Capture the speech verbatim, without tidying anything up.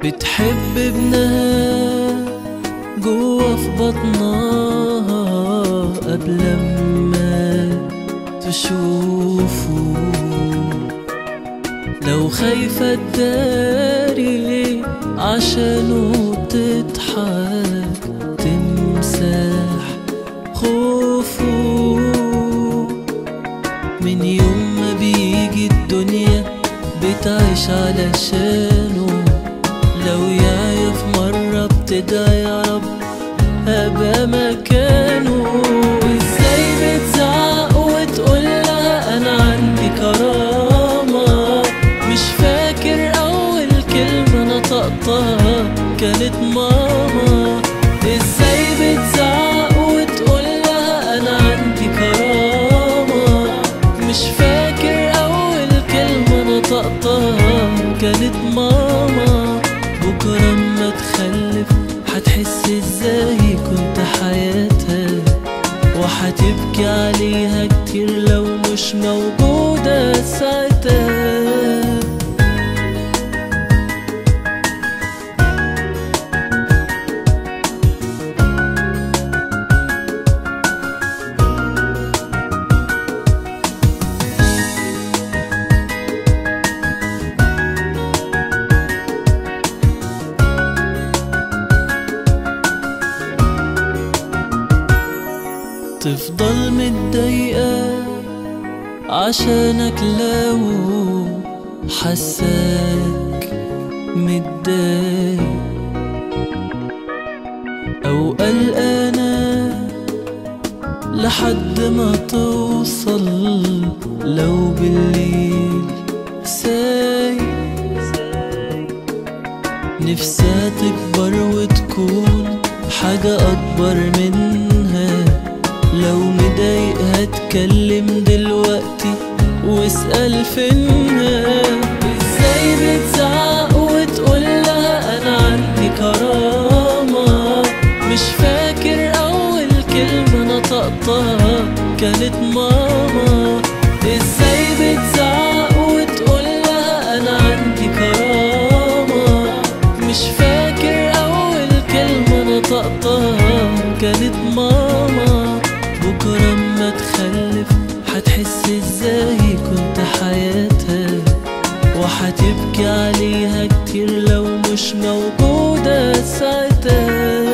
بتحب ابنها جوا في بطنها قبل ما تشوفه. لو خايفة تداري عشانه تضحك تمسح خوفه. من يوم ما بيجي الدنيا بتعيش علشانه. لو يعيا في مرة بتدعي يا رب أبقى مكانه. ازاي بتزعق وتقول لها أنا عندي كرامة؟ مش فاكر أول كلمة نطقتها كانت ماما. ازاي بتزعق وتقول لها أنا عندي كرامة؟ مش فاكر أول كلمة نطقتها كانت ماما. بكرة اما تخلف هتحس ازاي كنت حياتها، وهتبكي عليها كتير لو مش موجودة ساعتها. تفضل متضايقة عشانك لو حساك متضايق، أو قلقانة لحد ما توصل لو بالليل سايق. نفسها تكبر وتكون حاجة أكبر منها. لو مضايقها اتكلم دلوقتي واسأل فينها. ازاي بتزعق وتقول لها انا عندي كرامة؟ مش فاكر اول كلمة نطقتها كانت ماما. ازاي بتزعق وتقول لها انا عندي كرامة؟ مش فاكر اول كلمة نطقتها كانت ماما. بكرة اما تخلف هتحس ازاي كنت حياتها، وهتبكي عليها كتير لو مش موجودة ساعتها.